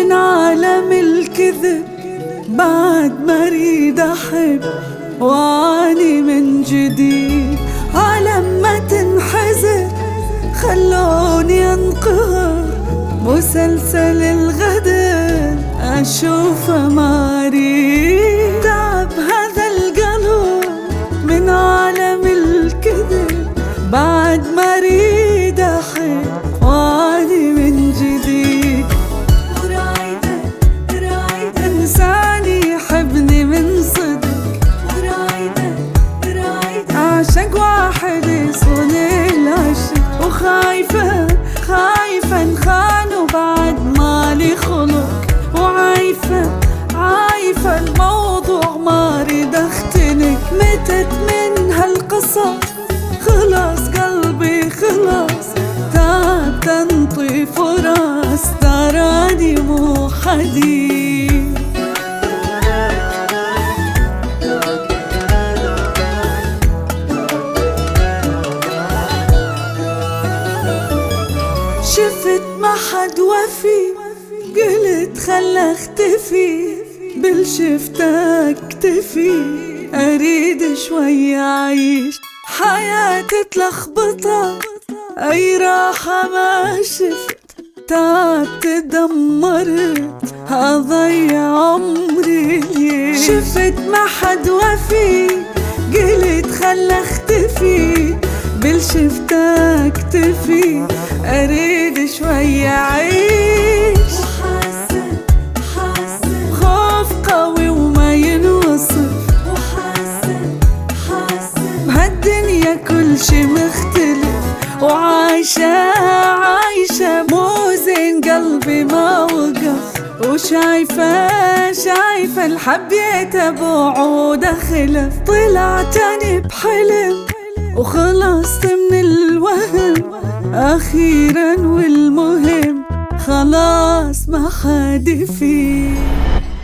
من عالم الكذب بعد ما اريد احب وعاني من جديد. عالم ما تنحزن خلوني انقهر، مسلسل الغدر اشوفه ما اريد. تعب هذا القلب من عالم الكذب بعد ما اريد احب وعاني من جديد. انساني يحبني من صدق، عاشق واحد يصون العشق، وخايفة انخان وبعد مالي خلق، وعايفة الموضوع ما اريد اختنق. متت من هالقصة خلاص قلبي خلاص، تعب تنطي فرص تراني مو حديد. شفت ما حد وفي قلت خلى اختفي، بالشفتك اكتفي اريد شوي اعيش. حياتي تلخبطة اي راحة ما شفت، تعبت دمرت هضيع عمري. شفت ما حد وفي قلت خلى اختفي، بالشفتك اكتفي اريد شوي اعيش. خوف قوي وما ينوصف، بهالدنيا كل شي مختلف، وعايشة مو زين قلبي ما وقف. وشايفة الحبيت بوعود خلف، طلعتني بحلم وخلصت من الوهم أخيرا، والمهم خلاص ما حد فيه.